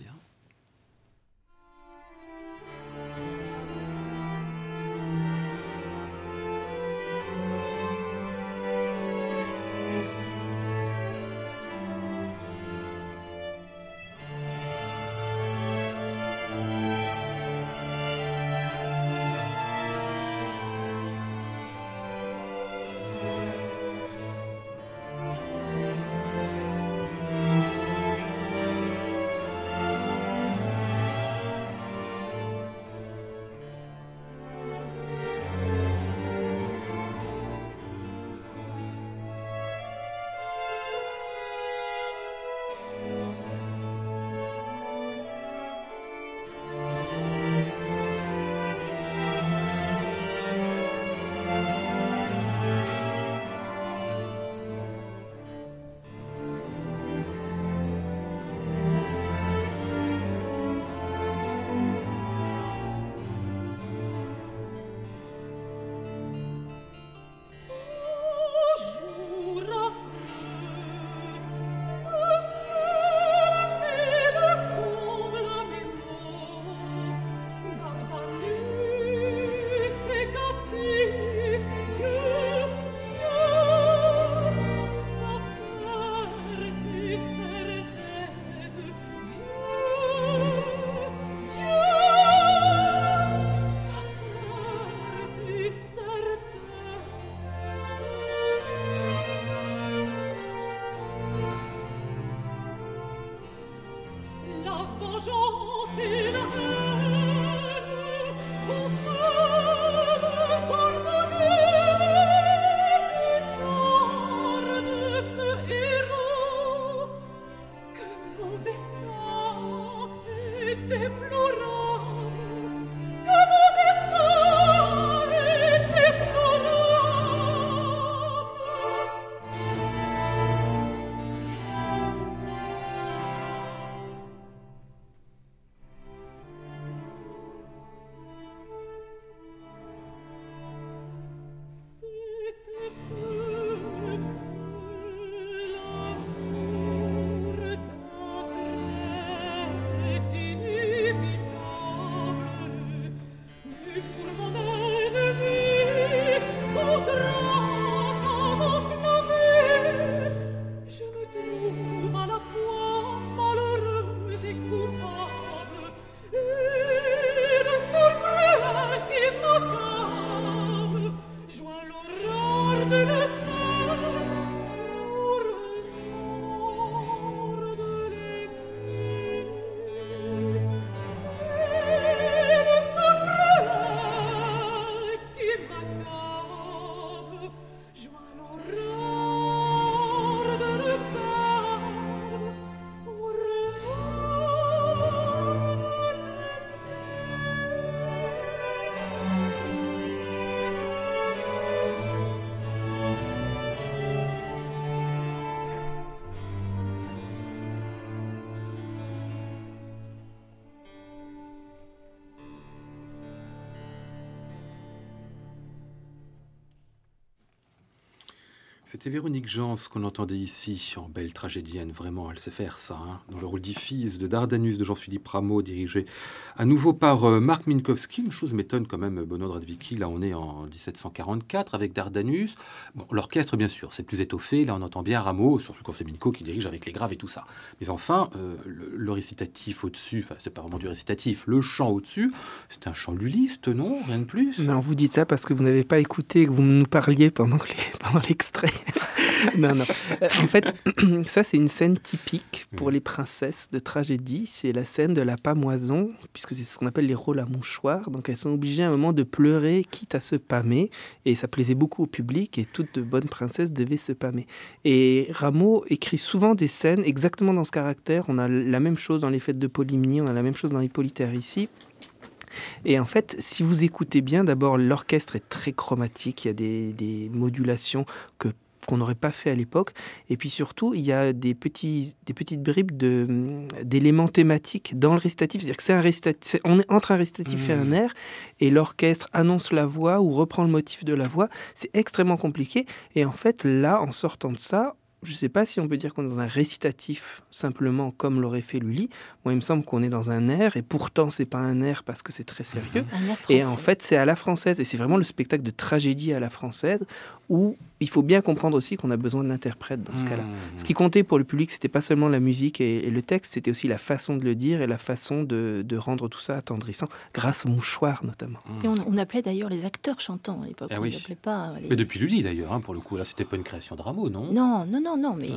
C'était Véronique Jans qu'on entendait ici, en belle tragédienne, vraiment, elle sait faire ça, hein, dans le rôle d'Iphis de Dardanus de Jean-Philippe Rameau, dirigé à nouveau par Marc Minkowski. Une chose m'étonne quand même, Benoît Radvicki, là on est en 1744 avec Dardanus. Bon, l'orchestre, bien sûr, c'est plus étoffé, là on entend bien Rameau, surtout quand c'est Minko qui dirige avec les graves et tout ça. Mais enfin, le récitatif au-dessus, enfin c'est pas vraiment du récitatif, le chant au-dessus, c'est un chant lulliste, non? Rien de plus? Non, vous dites ça parce que vous n'avez pas écouté, que vous nous parliez pendant l'extrait. Non. En fait, ça, c'est une scène typique pour les princesses de tragédie. C'est la scène de la pâmoison, puisque c'est ce qu'on appelle les rôles à mouchoir. Donc, elles sont obligées à un moment de pleurer, quitte à se pâmer. Et ça plaisait beaucoup au public, et toutes de bonnes princesses devaient se pâmer. Et Rameau écrit souvent des scènes exactement dans ce caractère. On a la même chose dans les fêtes de Polymnie, on a la même chose dans Hippolyte ici. Et en fait, si vous écoutez bien, d'abord, l'orchestre est très chromatique. Il y a des modulations qu'on n'aurait pas fait à l'époque. Et puis surtout, il y a des petites bribes d'éléments thématiques dans le récitatif. C'est-à-dire que c'est un récitatif, on est entre un récitatif et un air, et l'orchestre annonce la voix ou reprend le motif de la voix. C'est extrêmement compliqué. Et en fait, là, en sortant de ça, je ne sais pas si on peut dire qu'on est dans un récitatif, simplement comme l'aurait fait Lully. Moi, il me semble qu'on est dans un air, et pourtant, ce n'est pas un air parce que c'est très sérieux. Et en fait, c'est à la française. Et c'est vraiment le spectacle de tragédie à la française, où il faut bien comprendre aussi qu'on a besoin d'interprètes dans ce cas-là. Ce qui comptait pour le public, ce n'était pas seulement la musique et le texte, c'était aussi la façon de le dire et la façon de rendre tout ça attendrissant, grâce au mouchoir notamment. Et on appelait d'ailleurs les acteurs chantants à l'époque. Ah oui. On n'appelait pas Mais depuis Lully d'ailleurs, hein, pour le coup, là, c'était pas une création de Rameau, non? Non, mais...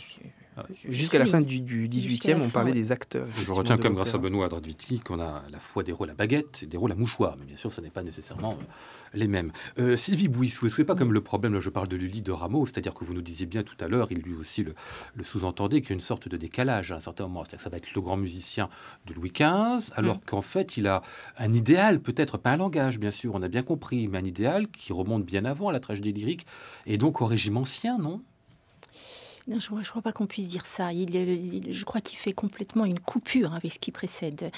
Jusqu'à la fin du 18e, on parlait des acteurs. Je retiens comme grâce à Benoît Radvicki qu'on a à la fois des rôles à baguette et des rôles à mouchoir, mais bien sûr, ce n'est pas nécessairement les mêmes. Sylvie Bouissou, ce n'est pas comme le problème, là je parle de Lully, de Rameau, c'est-à-dire que vous nous disiez bien tout à l'heure, il lui aussi le sous-entendait, qu'il y a une sorte de décalage à un certain moment, c'est-à-dire que ça va être le grand musicien de Louis XV, alors qu'en fait, il a un idéal, peut-être pas un langage, bien sûr, on a bien compris, mais un idéal qui remonte bien avant la tragédie lyrique, et donc au régime ancien, non ? Non, je ne crois pas qu'on puisse dire ça. Je crois qu'il fait complètement une coupure avec ce qui précède.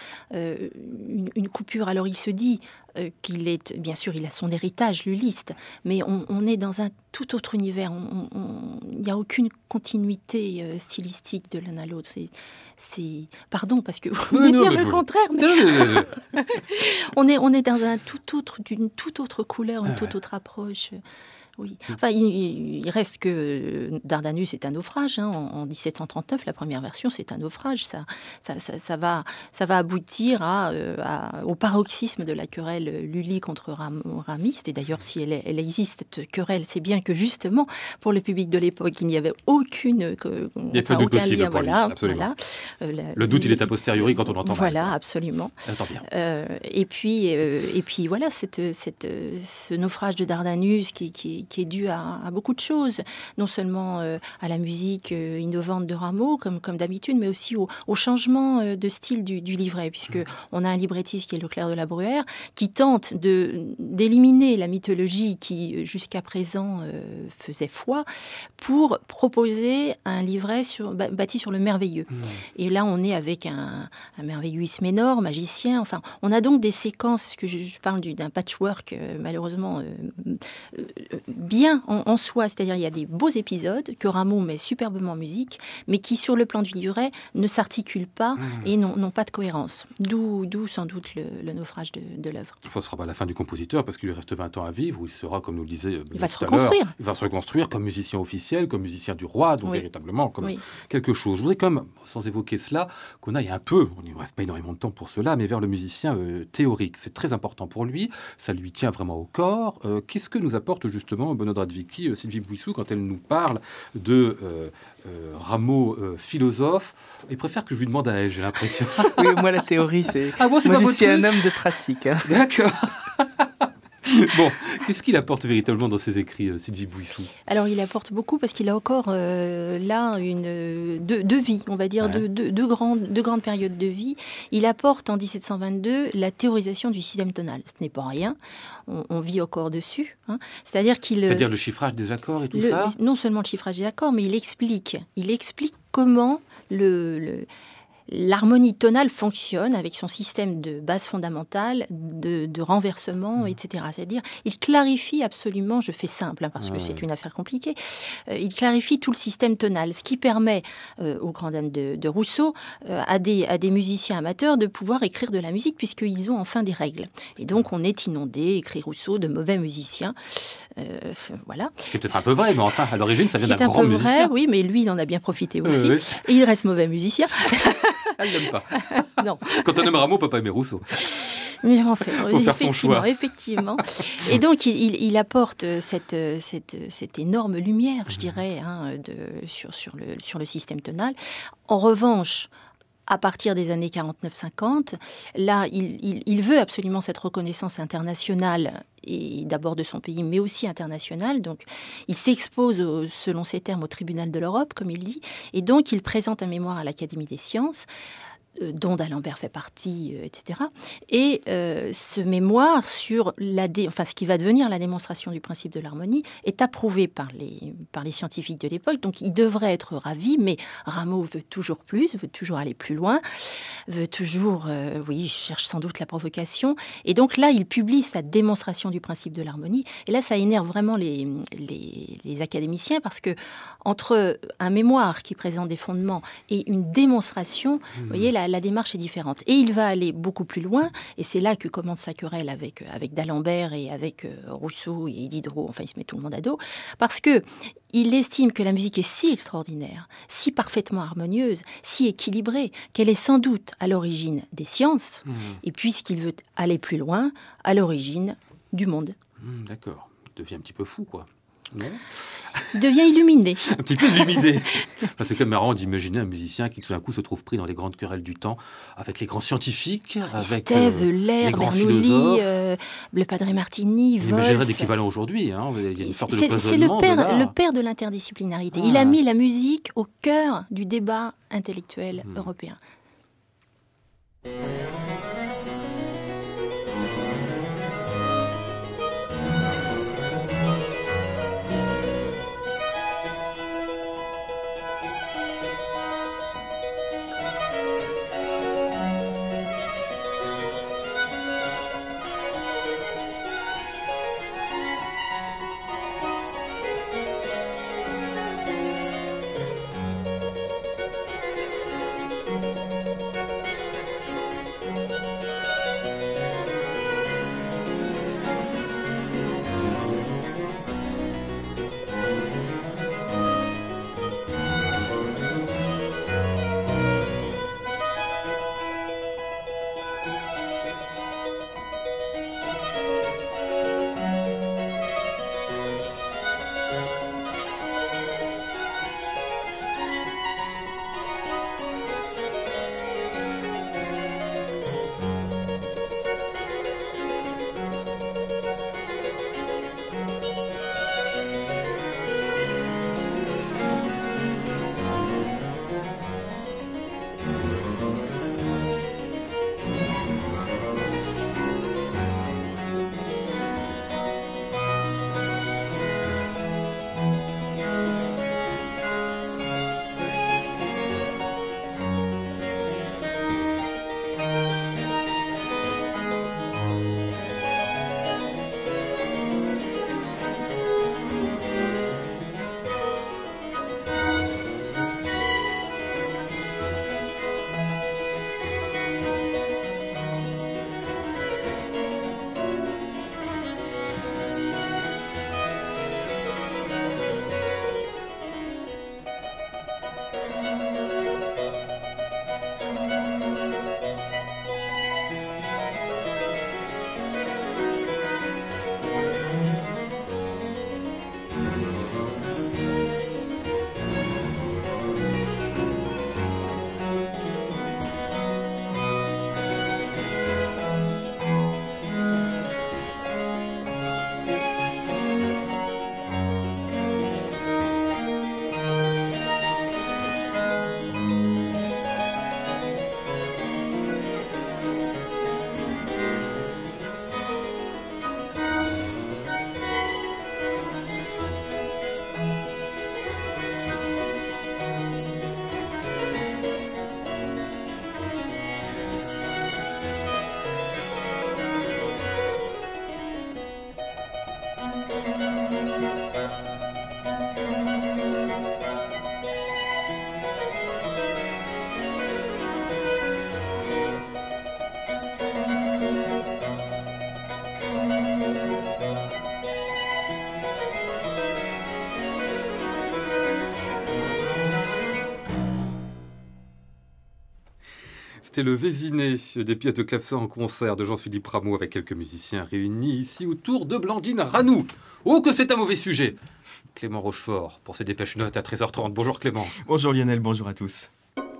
Une coupure, alors il se dit qu'il est, bien sûr, il a son héritage lulliste, mais on est dans un tout autre univers. Il n'y a aucune continuité stylistique de l'un à l'autre. Pardon, parce que vous venez de dire le contraire, mais on est dans d'une toute autre couleur, une toute autre approche. Oui. Enfin, il reste que Dardanus est un naufrage. En 1739, la première version, c'est un naufrage. Ça va aboutir au paroxysme de la querelle Lully contre Ramiste. Et d'ailleurs, si elle existe, cette querelle, c'est bien que justement, pour le public de l'époque, il n'y avait aucun lien. Voilà. Le doute, il est a posteriori quand on entend. Voilà, absolument. Bien. Et puis voilà, ce naufrage de Dardanus qui est dû à beaucoup de choses, non seulement à la musique innovante de Rameau, comme d'habitude, mais aussi au changement de style du livret, puisque on a un librettiste qui est Leclerc de la Bruyère, qui tente d'éliminer la mythologie qui, jusqu'à présent, faisait foi, pour proposer un livret bâti sur le merveilleux. Et là, on est avec un merveilleux Isménor, magicien. Enfin, on a donc des séquences, que je parle d'un patchwork, malheureusement, bien en soi. C'est-à-dire, il y a des beaux épisodes que Rameau met superbement en musique, mais qui, sur le plan du livret, ne s'articulent pas et n'ont pas de cohérence. D'où sans doute le naufrage de l'œuvre. Ce sera pas la fin du compositeur, parce qu'il lui reste 20 ans à vivre, où il sera, comme nous le disait il va se reconstruire. Il va se reconstruire comme musicien officiel, comme musicien du roi, donc véritablement comme quelque chose. Je voudrais quand même, sans évoquer cela, qu'on aille un peu, on ne reste pas énormément de temps pour cela, mais vers le musicien théorique. C'est très important pour lui, ça lui tient vraiment au corps. Qu'est-ce que nous apporte justement Benoît Dradvicki, Sylvie Bouissou, quand elle nous parle de Rameau philosophe? Il préfère que je lui demande à elle, j'ai l'impression. Oui, moi la théorie, c'est... moi je suis un homme de pratique. D'accord. Bon, qu'est-ce qu'il apporte véritablement dans ses écrits, Sylvie Bouissou? Alors, il apporte beaucoup parce qu'il a encore là deux vies, on va dire, deux grandes périodes de vie. Il apporte en 1722 la théorisation du système tonal. Ce n'est pas rien, on vit encore dessus. C'est-à-dire le chiffrage des accords et tout ça? Non seulement le chiffrage des accords, mais il explique comment l'harmonie tonale fonctionne avec son système de base fondamentale, de renversement, etc. C'est-à-dire, il clarifie absolument, je fais simple, parce que c'est une affaire compliquée, il clarifie tout le système tonal, ce qui permet aux grandes dames de Rousseau, à des musiciens amateurs, de pouvoir écrire de la musique, puisqu'ils ont enfin des règles. Et donc, on est inondé, écrit Rousseau, de mauvais musiciens. Voilà. C'est peut-être un peu vrai, mais enfin, à l'origine, ça vient d'un grand musicien. C'est un peu vrai, oui, mais lui, il en a bien profité aussi. Et il reste mauvais musicien. Elle n'aime pas. Non. Quand on aime Rameau, on ne peut pas aimer Rousseau. Mais en fait, faut faire son choix. Effectivement. Et donc, il apporte cette énorme lumière, je dirais, sur le système tonal. En revanche, à partir des années 49-50, là, il veut absolument cette reconnaissance internationale, et d'abord de son pays, mais aussi internationale. Donc, il s'expose, selon ses termes, au tribunal de l'Europe, comme il dit, et donc il présente un mémoire à l'Académie des sciences, dont d'Alembert fait partie, etc. Et ce mémoire sur ce qui va devenir la démonstration du principe de l'harmonie est approuvé par les scientifiques de l'époque. Donc, il devrait être ravi, mais Rameau veut toujours plus, veut toujours aller plus loin, veut toujours, il cherche sans doute la provocation. Et donc là, il publie sa démonstration du principe de l'harmonie. Et là, ça énerve vraiment les académiciens, parce que entre un mémoire qui présente des fondements et une démonstration, vous voyez, la démarche est différente. Et il va aller beaucoup plus loin, et c'est là que commence sa querelle avec d'Alembert et avec Rousseau et Diderot, enfin il se met tout le monde à dos, parce que il estime que la musique est si extraordinaire, si parfaitement harmonieuse, si équilibrée, qu'elle est sans doute à l'origine des sciences, et puisqu'il veut aller plus loin, à l'origine du monde. D'accord, il devient un petit peu fou, quoi. Non, il devient illuminé. Un petit peu illuminé. Enfin, c'est quand même marrant d'imaginer un musicien qui tout d'un coup se trouve pris dans les grandes querelles du temps, avec les grands scientifiques, avec Estève, les grands Bernoulli, philosophes. le Padre Martini, Wolf. Imaginerait d'équivalent aujourd'hui. Il y a une sorte de c'est cloisonnement. le père de l'interdisciplinarité. Il a mis la musique au cœur du débat intellectuel européen. C'était le Vésiné, des pièces de clavecin en concert de Jean-Philippe Rameau avec quelques musiciens réunis ici autour de Blandine Ranou. Oh, que c'est un mauvais sujet! Clément Rochefort pour ses dépêches notes à 13h30. Bonjour Clément. Bonjour Lionel, bonjour à tous.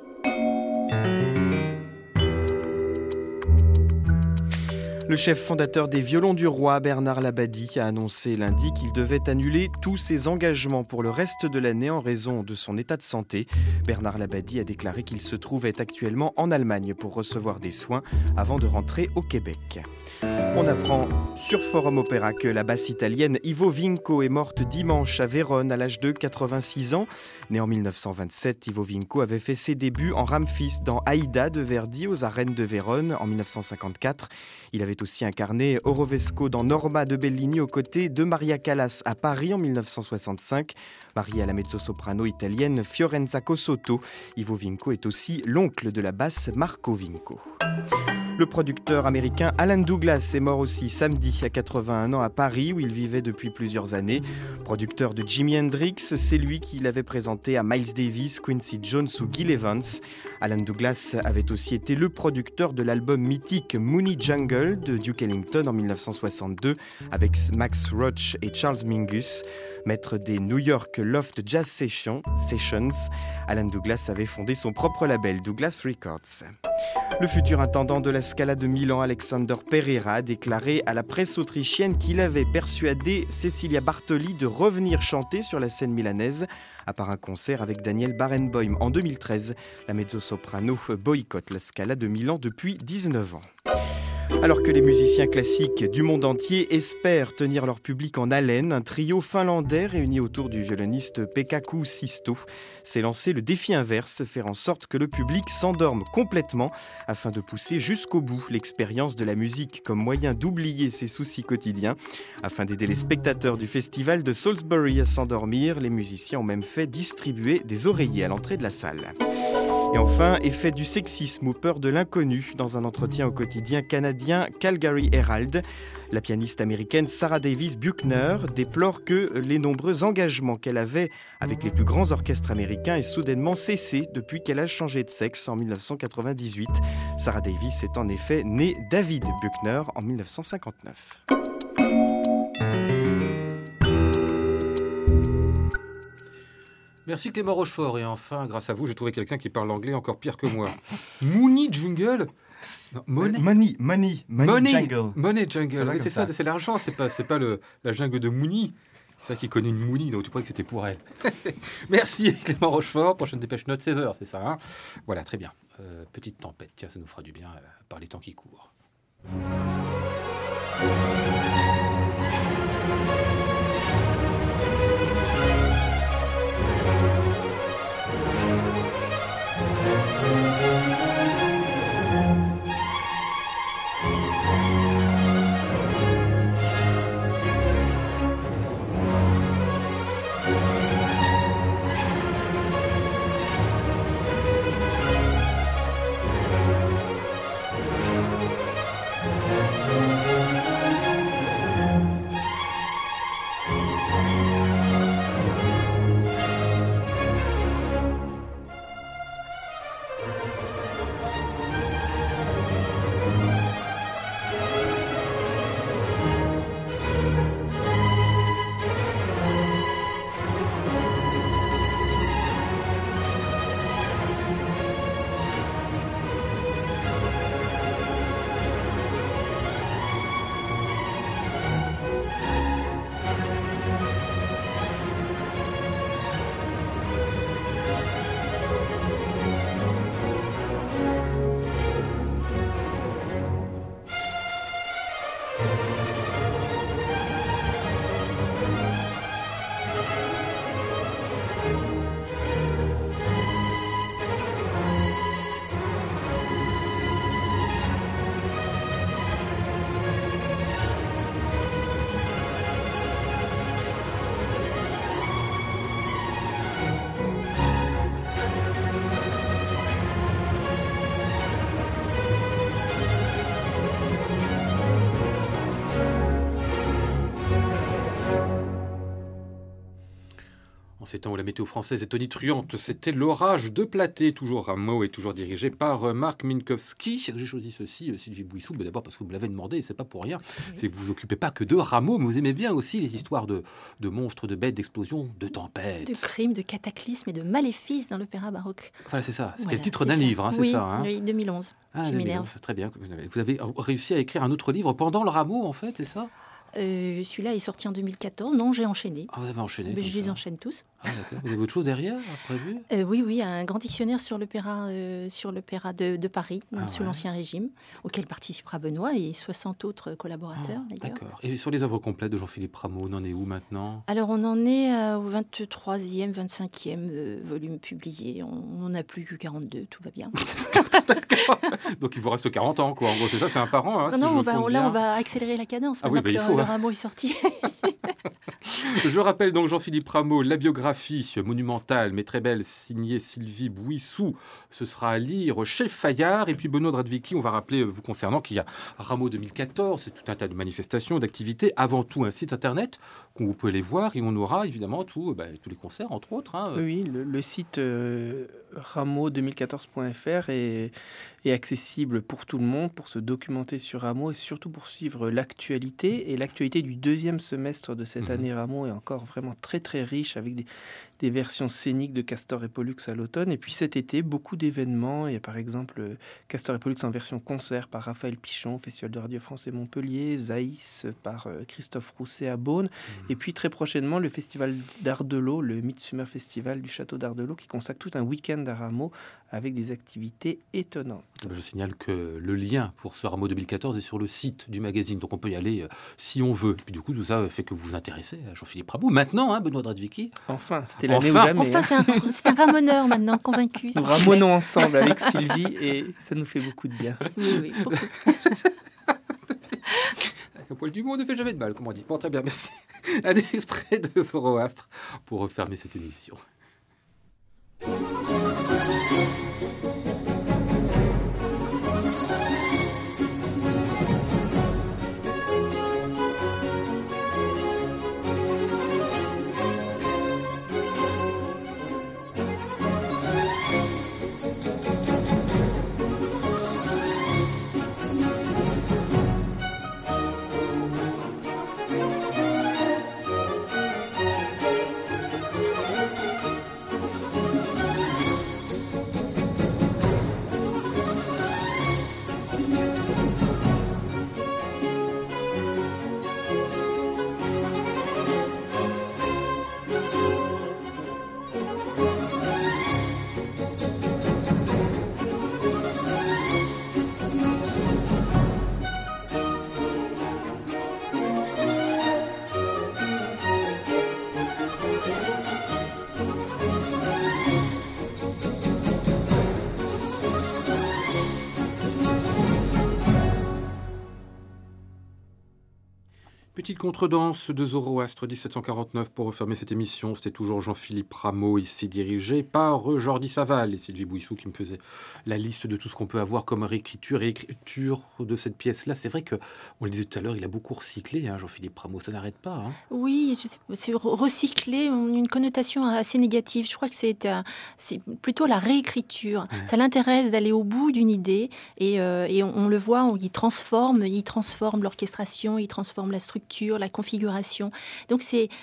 Le chef fondateur des Violons du Roi, Bernard Labadie, a annoncé lundi qu'il devait annuler tous ses engagements pour le reste de l'année en raison de son état de santé. Bernard Labadie a déclaré qu'il se trouvait actuellement en Allemagne pour recevoir des soins avant de rentrer au Québec. On apprend sur Forum Opéra que la basse italienne Ivo Vinco est morte dimanche à Vérone à l'âge de 86 ans. Né en 1927, Ivo Vinco avait fait ses débuts en Ramfis dans Aïda de Verdi aux arènes de Vérone en 1954. Il avait aussi incarné Orovesco dans Norma de Bellini aux côtés de Maria Callas à Paris en 1965. Marié à la mezzo-soprano italienne Fiorenza Cossotto, Ivo Vinco est aussi l'oncle de la basse Marco Vinco. Le producteur américain Alan Douglas est mort aussi samedi à 81 ans à Paris où il vivait depuis plusieurs années. Producteur de Jimi Hendrix, c'est lui qui l'avait présenté à Miles Davis, Quincy Jones ou Gil Evans. Alan Douglas avait aussi été le producteur de l'album mythique Mooney Jungle de Duke Ellington en 1962 avec Max Roach et Charles Mingus. Maître des New York Loft Jazz Sessions, Alan Douglas avait fondé son propre label Douglas Records. Le futur intendant de la Scala de Milan, Alexander Pereira, a déclaré à la presse autrichienne qu'il avait persuadé Cecilia Bartoli de revenir chanter sur la scène milanaise. À part un concert avec Daniel Barenboim en 2013, la mezzo-soprano boycotte la Scala de Milan depuis 19 ans. Alors que les musiciens classiques du monde entier espèrent tenir leur public en haleine, un trio finlandais réuni autour du violoniste Pekka Kuusisto s'est lancé le défi inverse, faire en sorte que le public s'endorme complètement afin de pousser jusqu'au bout l'expérience de la musique comme moyen d'oublier ses soucis quotidiens. Afin d'aider les spectateurs du festival de Salisbury à s'endormir, les musiciens ont même fait distribuer des oreillers à l'entrée de la salle. Et enfin, effet du sexisme ou peur de l'inconnu dans un entretien au quotidien canadien Calgary Herald. La pianiste américaine Sarah Davis Buckner déplore que les nombreux engagements qu'elle avait avec les plus grands orchestres américains aient soudainement cessé depuis qu'elle a changé de sexe en 1998. Sarah Davis est en effet née David Buckner en 1959. Merci Clément Rochefort. Et enfin, grâce à vous, j'ai trouvé quelqu'un qui parle anglais encore pire que moi. Mooney Jungle. Non, Money Jungle. Money Jungle. Oui, c'est ça, c'est l'argent. C'est pas la jungle de Mooney. C'est ça qui connaît une Mooney, donc tu croyais que c'était pour elle. Merci Clément Rochefort. Prochaine dépêche note 16h, c'est ça. Hein, voilà, très bien. Petite tempête. Tiens, ça nous fera du bien par les temps qui courent. ces temps où la météo française est tonitruante, c'était l'orage de Platée, toujours Rameau et toujours dirigé par Marc Minkowski. J'ai choisi ceci, Sylvie Bouissou, d'abord parce que vous me l'avez demandé, et c'est pas pour rien. Oui. C'est que vous vous occupez pas que de Rameau, mais vous aimez bien aussi les histoires de monstres, de bêtes, d'explosions, de tempêtes. De crimes, de cataclysmes et de maléfices dans l'opéra baroque. Voilà, c'est ça. C'était le titre d'un livre, hein, c'est oui, ça. Hein. Oui, 2011. Qui m'énerve. Très bien. Vous avez réussi à écrire un autre livre pendant le Rameau, en fait, c'est ça? Celui-là est sorti en 2014. Non, j'ai enchaîné. Ah, vous avez enchaîné. Mais je les enchaîne tous. Ah, d'accord. Vous avez autre chose derrière, prévu? Oui, un grand dictionnaire sur l'opéra de Paris, sous l'Ancien Régime, auquel participera Benoît et 60 autres collaborateurs, d'ailleurs. D'accord. Et sur les œuvres complètes de Jean-Philippe Rameau, on en est où maintenant? Alors, on en est au 23e, 25e volume publié. On n'en a plus que 42, tout va bien. D'accord. Donc, il vous reste 40 ans, quoi. En gros, c'est ça, c'est un par an. Hein, non, on va accélérer la cadence. Ah oui, il faut. Le Rameau est sorti. Je rappelle donc Jean-Philippe Rameau, la biographie monumentale mais très belle signée Sylvie Bouissou. Ce sera à lire chez Fayard. Et puis Benoît Dradvicki, on va rappeler vous concernant qu'il y a Rameau 2014, c'est tout un tas de manifestations, d'activités, avant tout un site internet où vous pouvez les voir et on aura évidemment tous les concerts entre autres. Hein. Oui, le site rameau2014.fr est accessible pour tout le monde, pour se documenter sur Rameau et surtout pour suivre l'actualité. Et l'actualité du deuxième semestre de cette année Rameau est encore vraiment très très riche avec des versions scéniques de Castor et Pollux à l'automne. Et puis cet été, beaucoup d'événements. Il y a par exemple Castor et Pollux en version concert par Raphaël Pichon, Festival de Radio France et Montpellier, Zaïs par Christophe Rousset à Beaune. Et puis très prochainement, le Festival d'Ardelot, le Midsummer Festival du Château d'Ardelot, qui consacre tout un week-end à Rameau avec des activités étonnantes. Je signale que le lien pour ce Rameau 2014 est sur le site du magazine, donc on peut y aller si on veut. Puis du coup, tout ça fait que vous vous intéressez à Jean-Philippe Rameau. Maintenant, Benoît Dradvicki. Enfin, c'était l'année ou jamais. Enfin, c'est un ramoneur maintenant, convaincu. Nous ramonons ensemble avec Sylvie et ça nous fait beaucoup de bien. Oui, beaucoup. Un poil du monde ne fait jamais de mal, comme on dit. Bon, très bien, merci. Un extrait de Zoroastre pour refermer cette émission. Petite contredanse de Zoroastre 1749 pour refermer cette émission. C'était toujours Jean-Philippe Rameau, ici dirigé par Jordi Saval et Sylvie Bouissou qui me faisait la liste de tout ce qu'on peut avoir comme réécriture et écriture de cette pièce-là. C'est vrai qu'on le disait tout à l'heure, il a beaucoup recyclé, Jean-Philippe Rameau, ça n'arrête pas. Hein. Oui, c'est recyclé, une connotation assez négative. Je crois que c'est plutôt la réécriture. Ouais. Ça l'intéresse d'aller au bout d'une idée et on le voit, il transforme l'orchestration, il transforme la structure, la configuration. Donc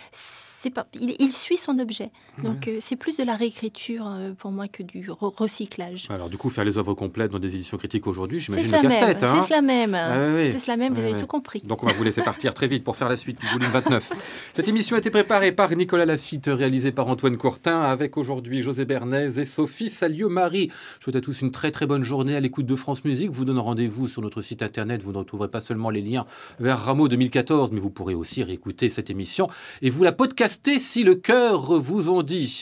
il suit son objet. Donc c'est plus de la réécriture pour moi que du recyclage. Alors du coup, faire les œuvres complètes dans des éditions critiques aujourd'hui, j'imagine le casse-tête. C'est cela même. C'est cela même, vous avez tout compris. Donc on va vous laisser partir très vite pour faire la suite du volume 29. Cette émission a été préparée par Nicolas Lafitte, réalisée par Antoine Courtin, avec aujourd'hui José Bernays et Sophie Salieu-Marie. Je souhaite à tous une très très bonne journée à l'écoute de France Musique. Vous donne rendez-vous sur notre site internet. Vous ne retrouverez pas seulement les liens vers Rameau 2014, mais vous pourrez aussi réécouter cette émission et vous la podcaster si le cœur vous en dit.